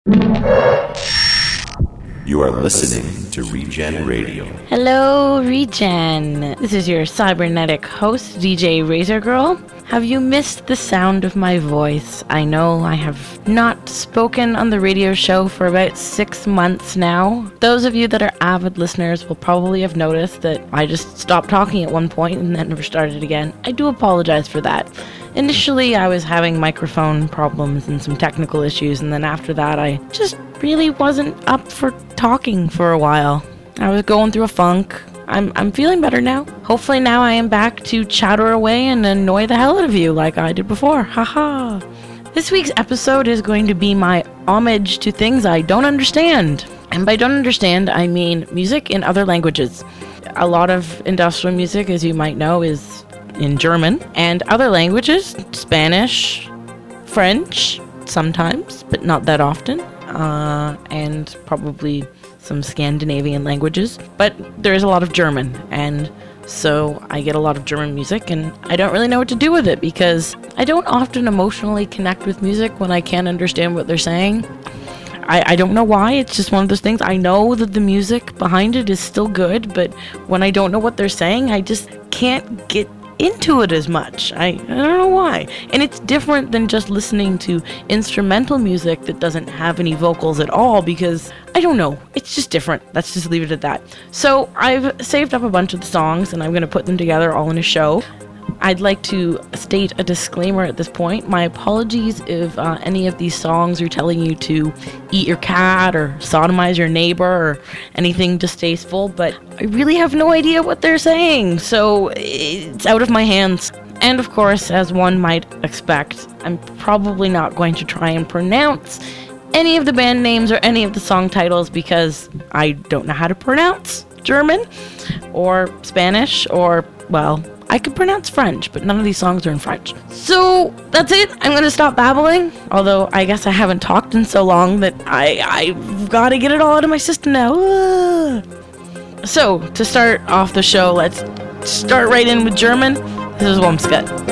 You are listening to Regen Radio. Hello, Regen. This is your cybernetic host, DJ Razor Girl. Have you missed the sound of my voice? I know I have not spoken on the radio show for about 6 months now. Those of you that are avid listeners will probably have noticed that I just stopped talking at one point and then never started again. I do apologize for that. Initially, I was having microphone problems and some technical issues, and then after that, I just really wasn't up for talking for a while. I was going through a funk. I'm feeling better now. Hopefully now I am back to chatter away and annoy the hell out of you like I did before. Haha. This week's episode is going to be my homage to things I don't understand. And by don't understand, I mean music in other languages. A lot of industrial music, as you might know, is in German, and other languages, Spanish, French, sometimes, but not that often, and probably some Scandinavian languages, but there is a lot of German, and so I get a lot of German music, and I don't really know what to do with it, because I don't often emotionally connect with music when I can't understand what they're saying. I don't know why. It's just one of those things. I know that the music behind it is still good, but when I don't know what they're saying, I just can't get into it as much. I don't know why. And it's different than just listening to instrumental music that doesn't have any vocals at all, because I don't know. It's just different. Let's just leave it at that. So I've saved up a bunch of the songs and I'm going to put them together all in a show. I'd like to state a disclaimer at this point. My apologies if any of these songs are telling you to eat your cat or sodomize your neighbor or anything distasteful, but I really have no idea what they're saying, so it's out of my hands. And of course, as one might expect, I'm probably not going to try and pronounce any of the band names or any of the song titles because I don't know how to pronounce German or Spanish or, well, I could pronounce French, but none of these songs are in French. So that's it. I'm going to stop babbling. Although I guess I haven't talked in so long that I've got to get it all out of my system now. So to start off the show, let's start right in with German. This is Wumsgut.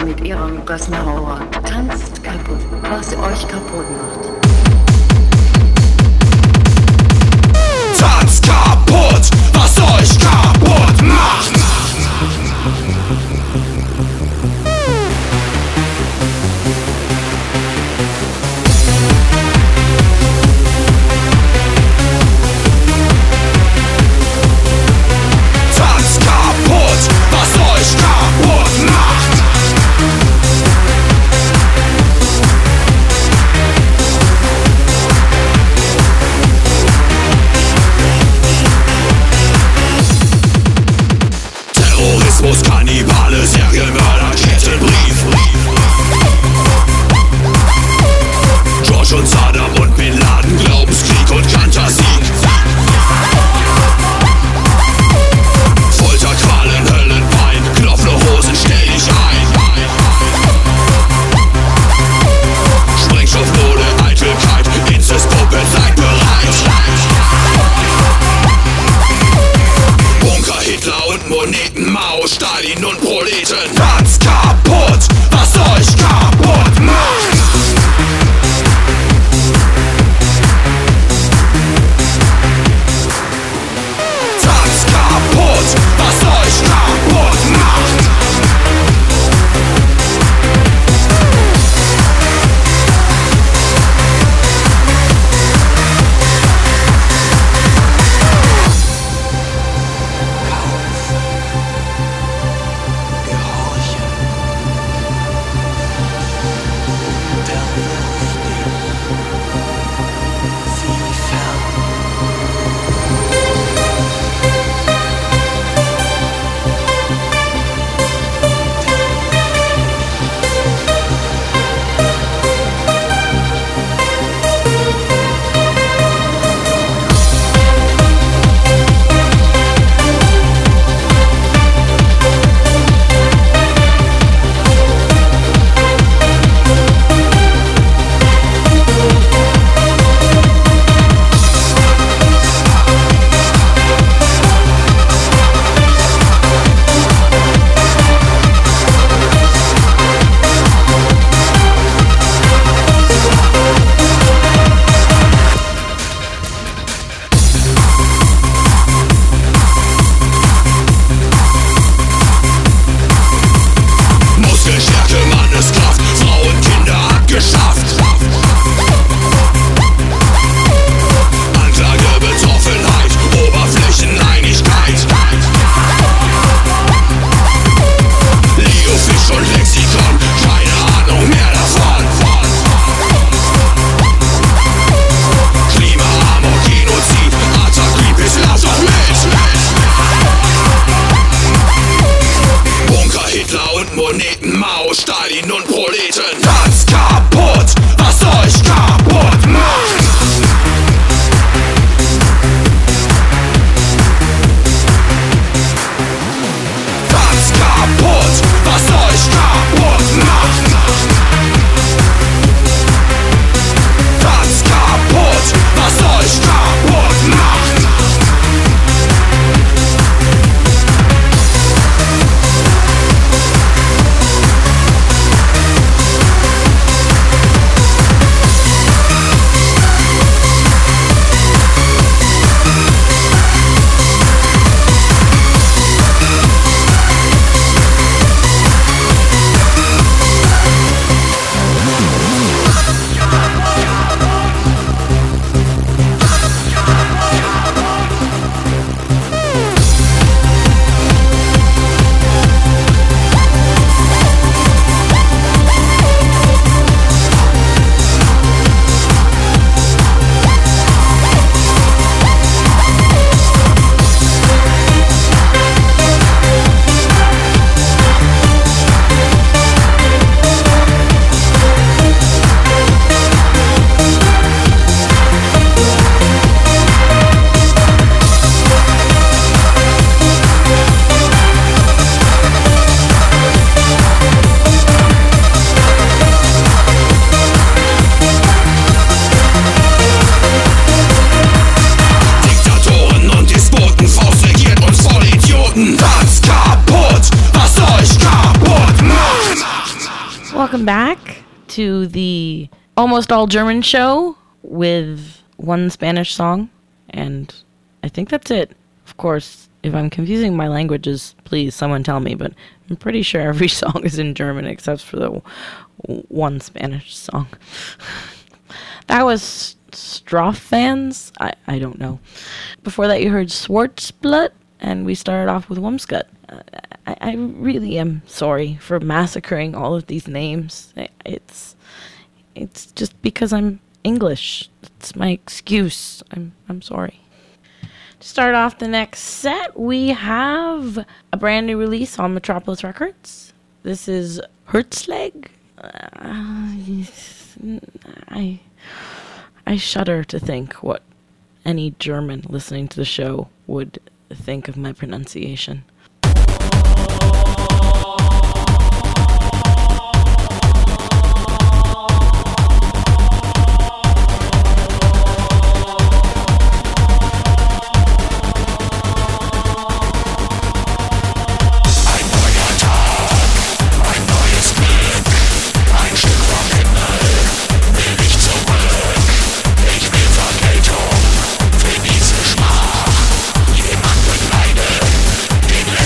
mit ihrem Gassenhauer. Tanzt kaputt, was euch kaputt macht. Tanzt kaputt, was euch kaputt macht. Tanzt kaputt, was euch kaputt macht. welcome back to the Almost All German show with one Spanish song, and I think that's it. Of course, if I'm confusing my languages, please someone tell me, but I'm pretty sure every song is in German except for the one Spanish song. That was Strophans? I don't know. Before that you heard Schwarzblut, and we started off with Wumsgut. I really am sorry for massacring all of these names. It's just because I'm English. It's my excuse. I'm sorry. To start off the next set, we have a brand new release on Metropolis Records. This is Herzleg. I shudder to think what any German listening to the show would think of my pronunciation. Geschmack, jedermann begleitet, den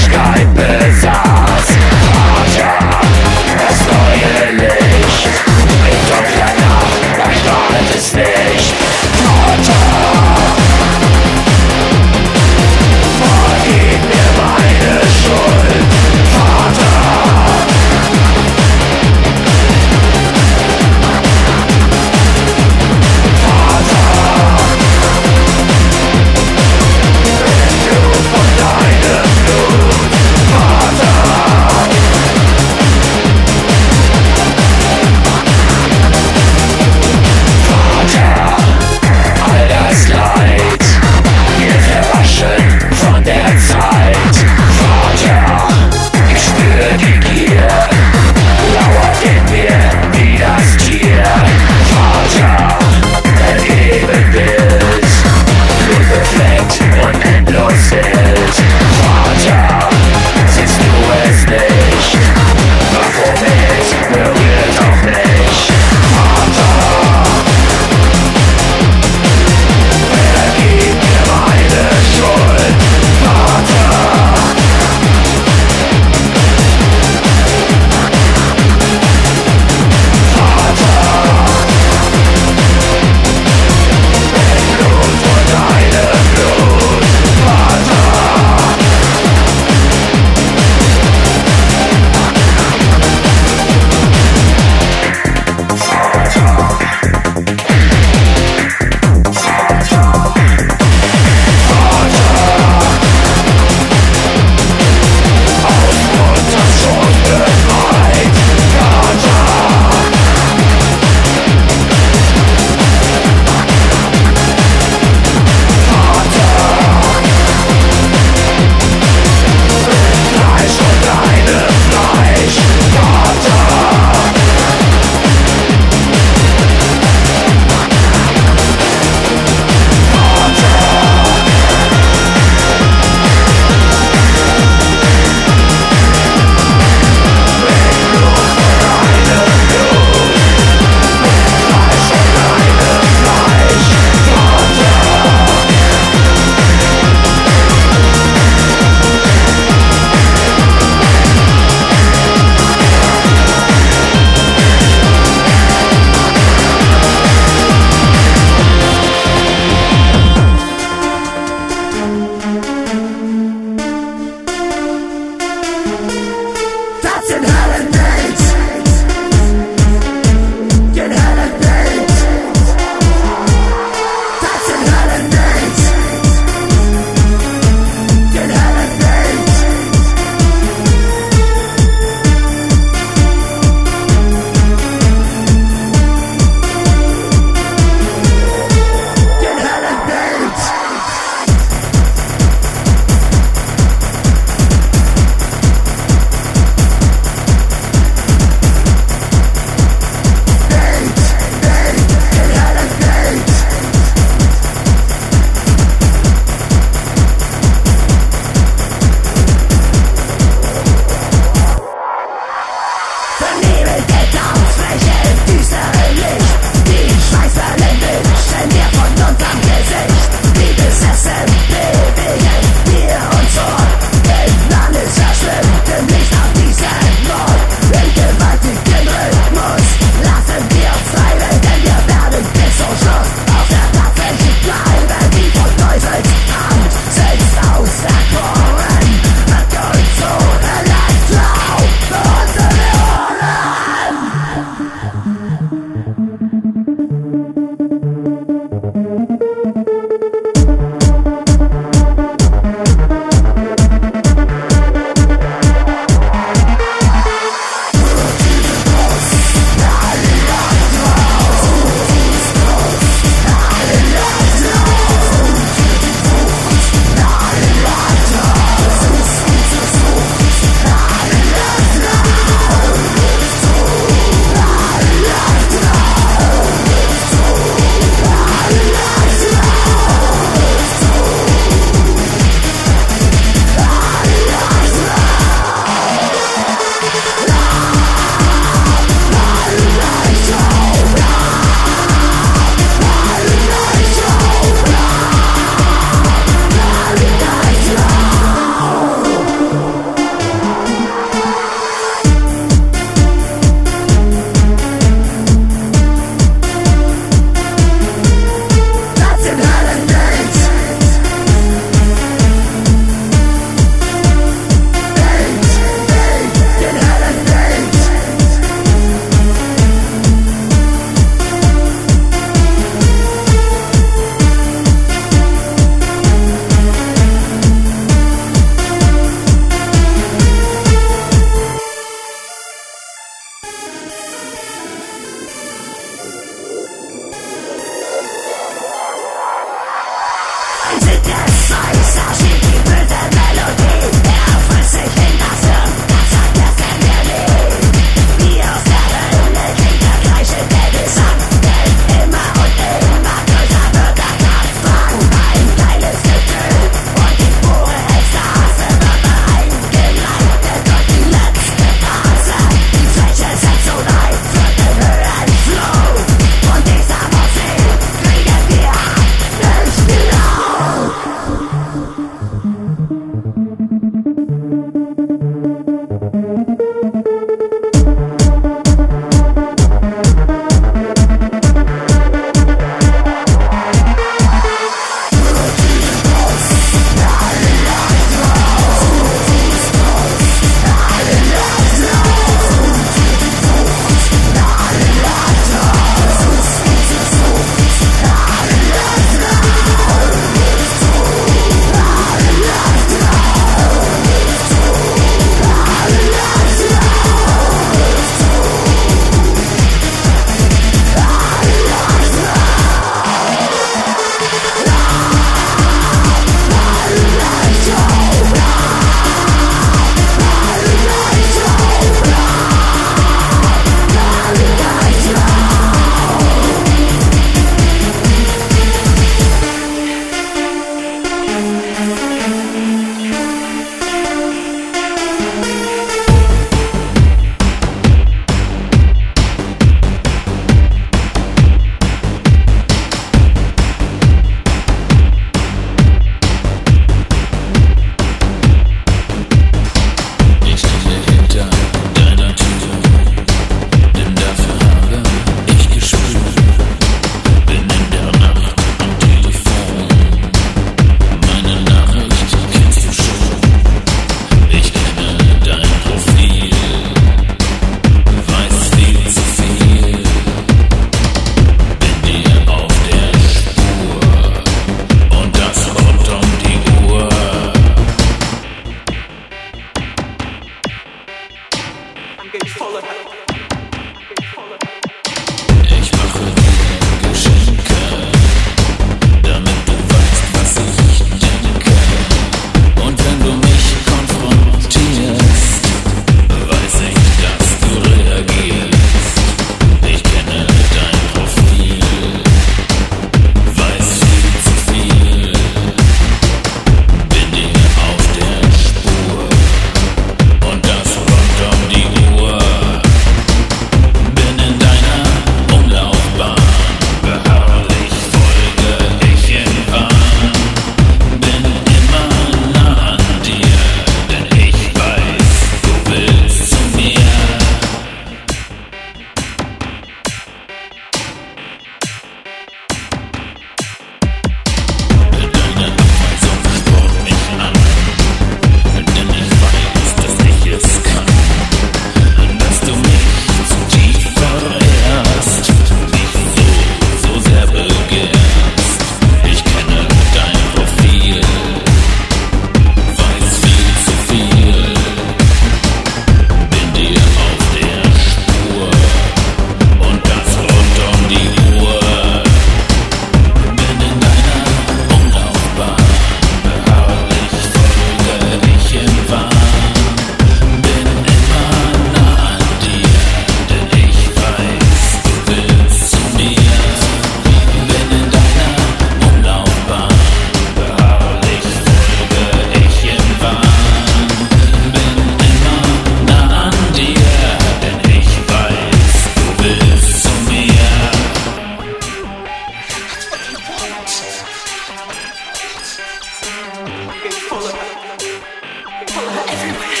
follow her everywhere.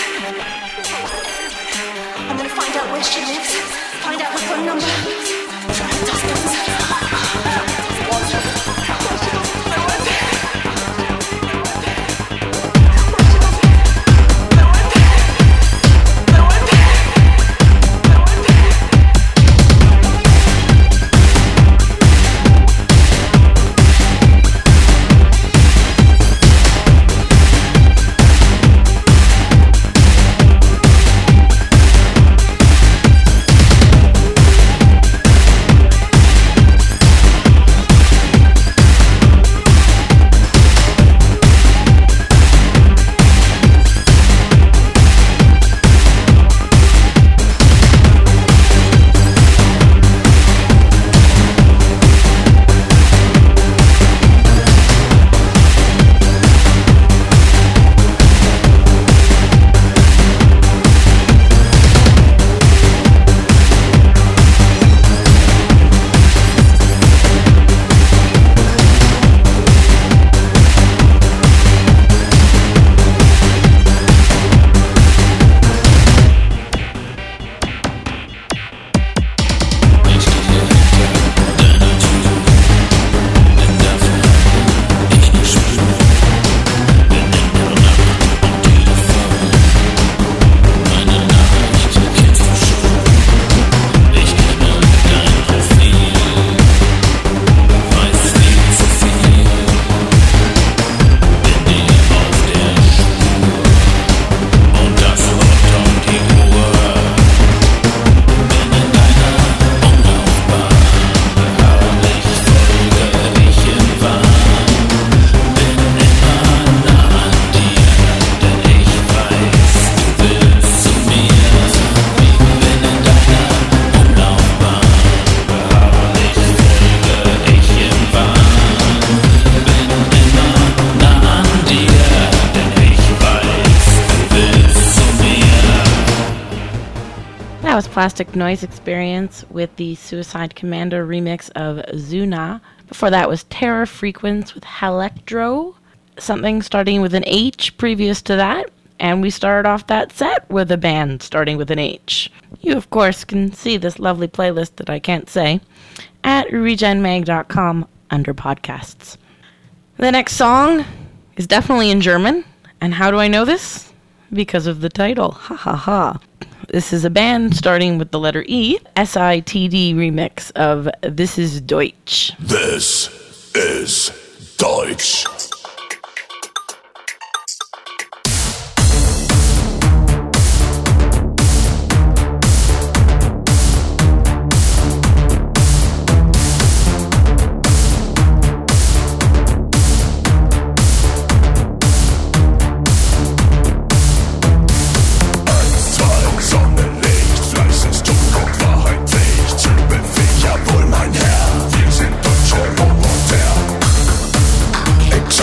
I'm gonna find out where she lives, find out her phone number, try her dozens. Plastic Noise Experience with the Suicide Commander remix of Zuna. Before that was Terror Frequence with Halectro, something starting with an H previous to that, and we started off that set with a band starting with an H. You, of course, can see this lovely playlist that I can't say at regenmag.com under podcasts. The next song is definitely in German, and how do I know this? Because of the title. Ha ha ha. This is a band starting with the letter E, SITD remix of This Is Deutsch. This is Deutsch. Ex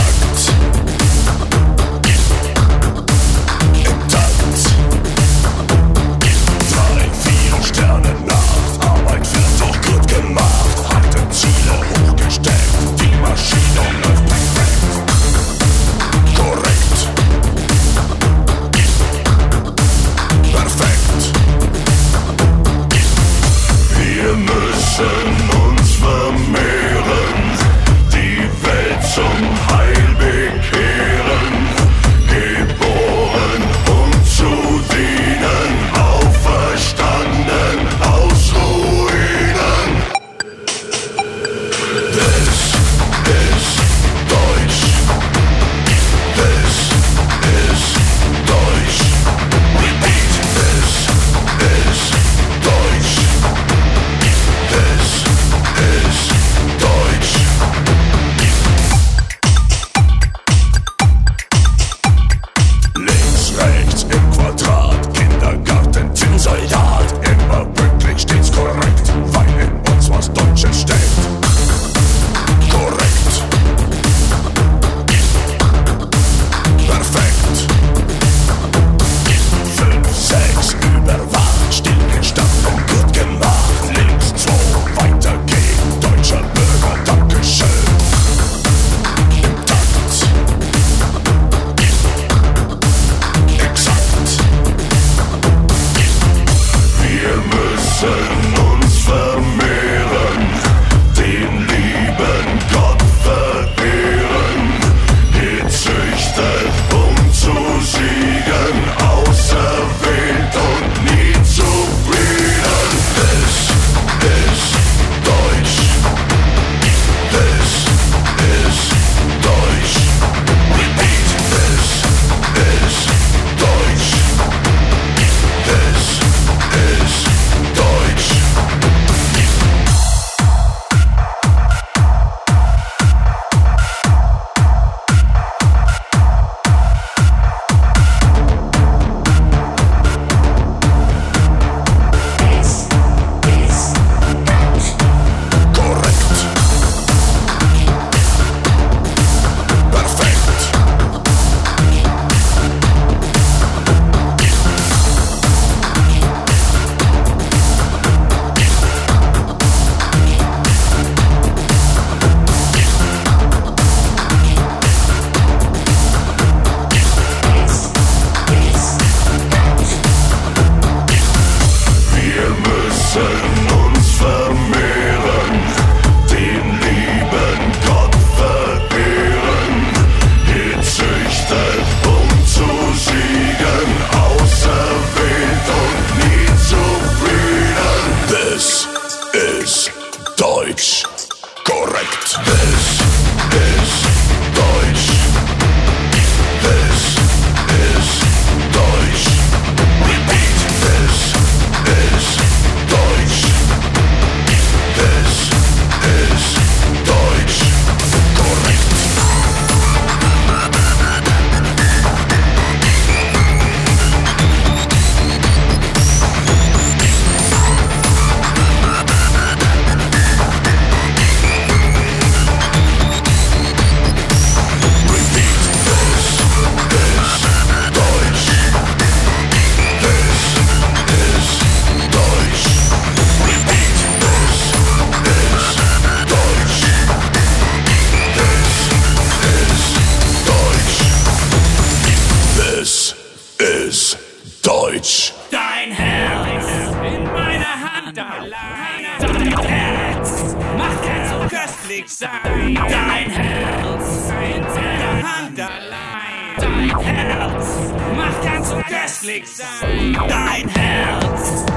is Deutsch. Dein Herz in meiner Hand allein. Dein Herz macht kein so köstlich sein. Dein Herz in meiner Hand allein. Dein Herz macht kein so köstlich sein. Dein Herz.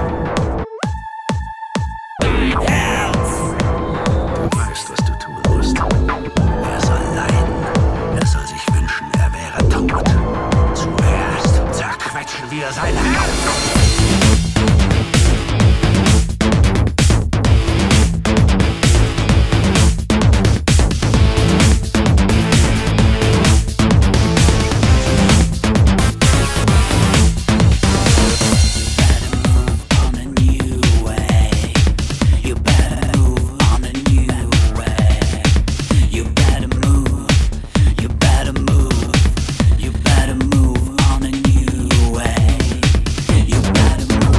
Dein Herz. Du weißt, was du tun musst. Er soll leiden. Er soll sich wünschen, er wäre tot. Zuerst zerquetschen wir sein Herz. You better move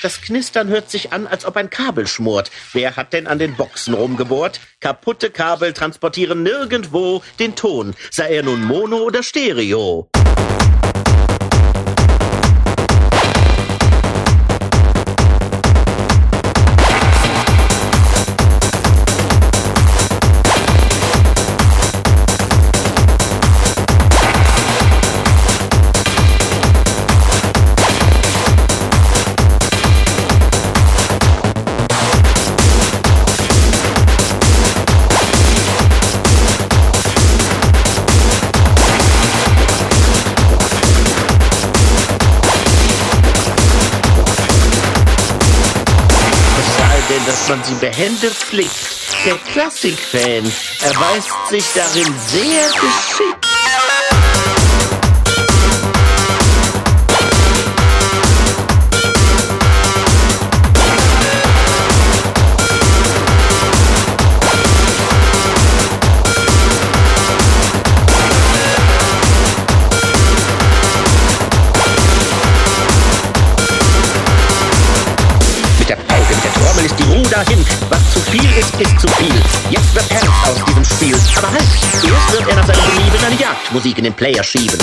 Das Knistern hört sich an, als ob ein Kabel schmort. Wer hat denn an den Boxen rumgebohrt? Kaputte Kabel transportieren nirgendwo den Ton, sei er nun Mono oder Stereo. Dass man sie behende pflegt. Der Klassikfan erweist sich darin sehr geschickt. Dahin. Was zu viel ist zu viel. Jetzt wird ernst aus diesem Spiel. Aber halt, erst wird er nach seinem Belieben eine Jagdmusik in den Player schieben.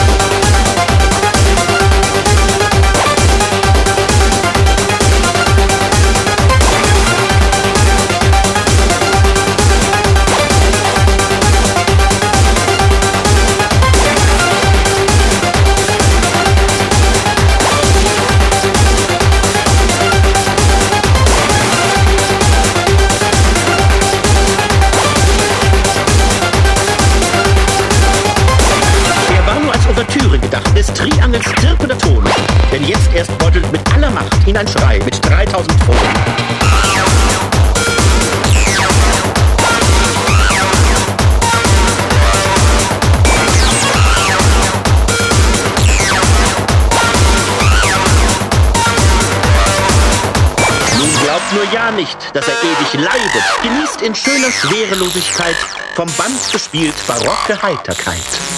Des Triangels zirpender Ton. Denn jetzt erst beutelt mit aller Macht ihn ein Schrei mit 3000 Pfoten. Nun glaubt nur ja nicht, dass er ewig leidet. Genießt in schöner Schwerelosigkeit vom Band gespielt barocke Heiterkeit.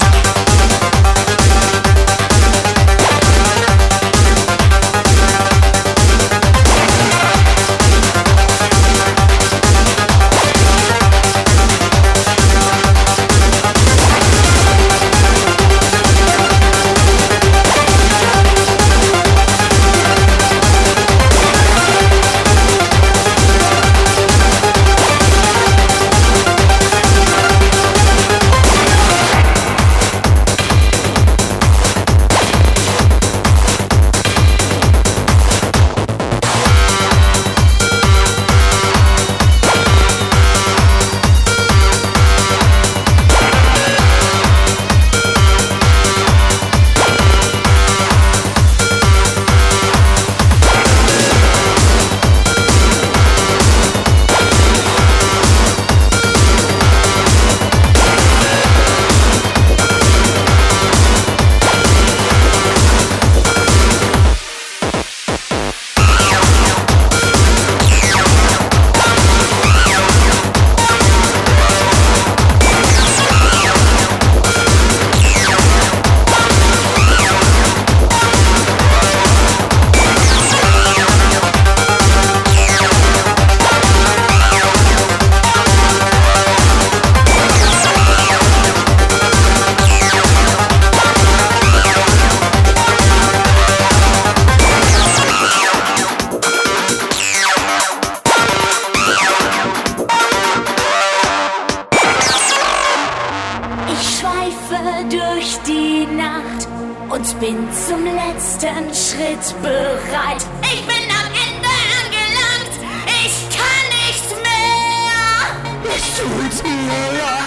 und bin zum letzten Schritt bereit. Ich bin am Ende angelangt, ich kann nicht mehr. Es tut mir leid.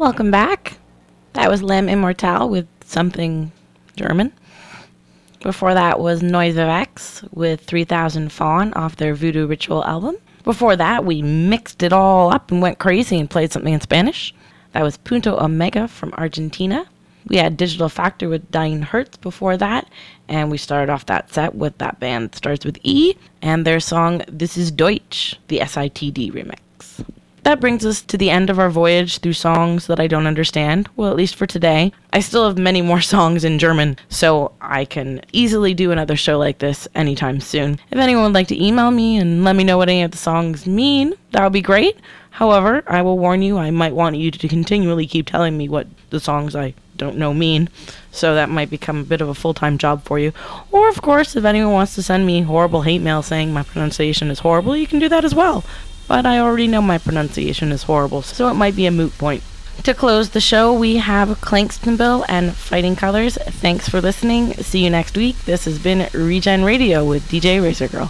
Welcome back. That was L'Âme Immortale with Something German. Before that was Noise of X with 3000 Fawn off their Voodoo Ritual album. Before that, we mixed it all up and went crazy and played something in Spanish. That was Punto Omega from Argentina. We had Digital Factor with Dying Hertz before that, and we started off that set with that band that starts with E and their song This is Deutsch, the SITD remix. That brings us to the end of our voyage through songs that I don't understand. Well, at least for today. I still have many more songs in German, so I can easily do another show like this anytime soon. If anyone would like to email me and let me know what any of the songs mean, that would be great. However, I will warn you, I might want you to continually keep telling me what the songs I don't know mean, so that might become a bit of a full-time job for you. Or, of course, if anyone wants to send me horrible hate mail saying my pronunciation is horrible, you can do that as well. But I already know my pronunciation is horrible, so it might be a moot point. To close the show, we have Klankstenbill and Fighting Colors. Thanks for listening. See you next week. This has been Regen Radio with DJ Razor Girl.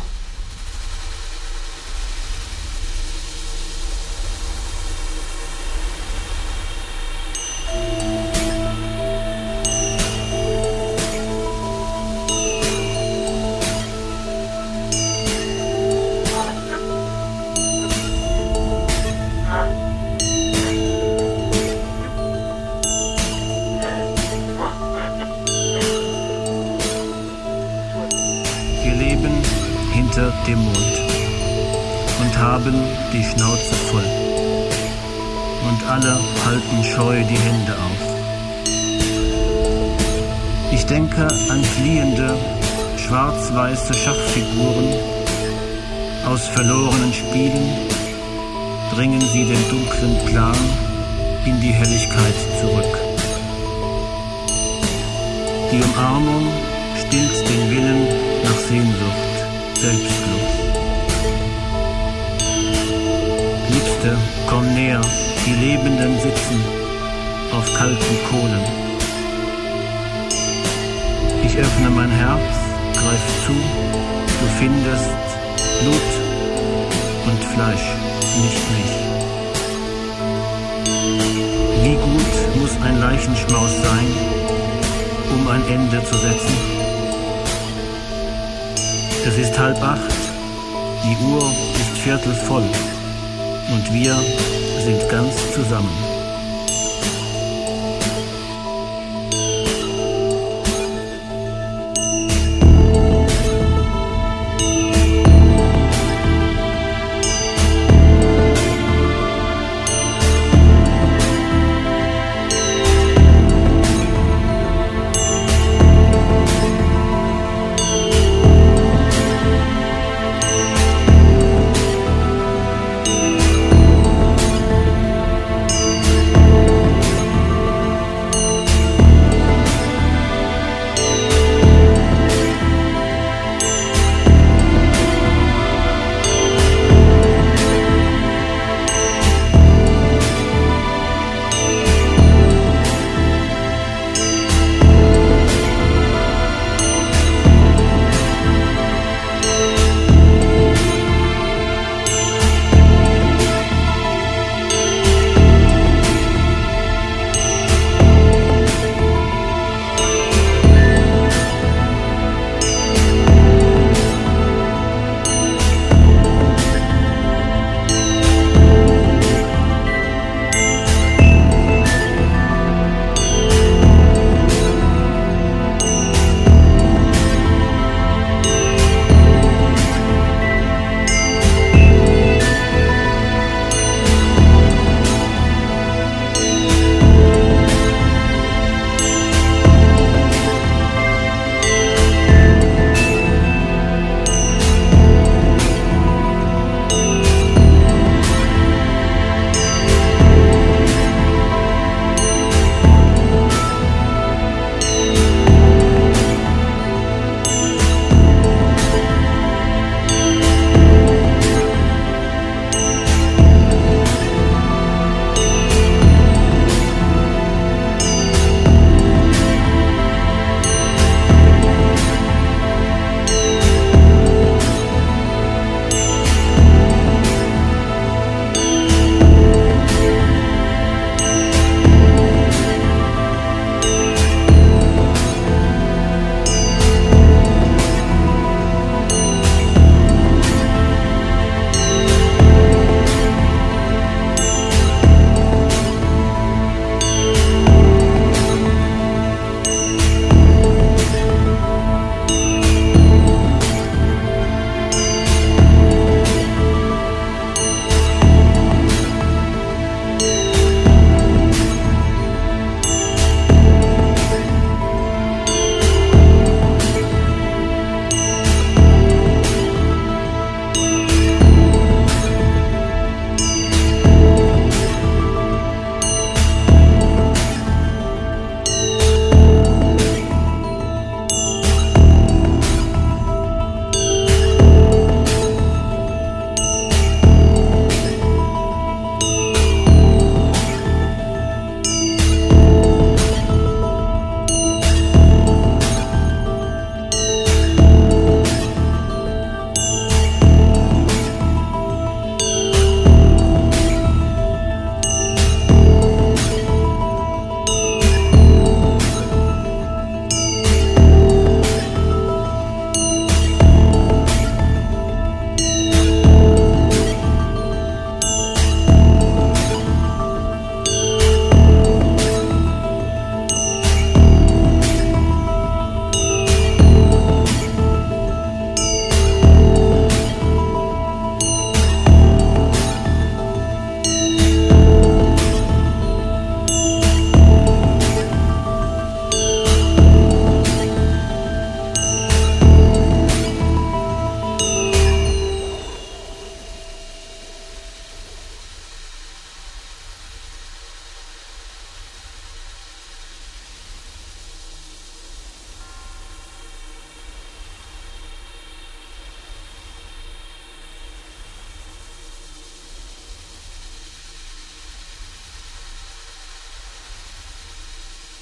Dem Mond und haben die Schnauze voll. Und alle halten scheu die Hände auf. Ich denke an fliehende, schwarz-weiße Schachfiguren. Aus verlorenen Spielen bringen sie den dunklen Plan in die Helligkeit zurück. Die Umarmung stillt den Willen nach Sehnsucht. Selbstlos. Liebste, komm näher, die Lebenden sitzen auf kalten Kohlen. Ich öffne mein Herz, greif zu, du findest Blut und Fleisch, nicht mich. Wie gut muss ein Leichenschmaus sein, um ein Ende zu setzen? Es ist 7:30, die Uhr ist 7:15 voll und wir sind ganz zusammen.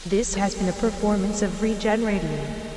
This has been a performance of Regen Radio.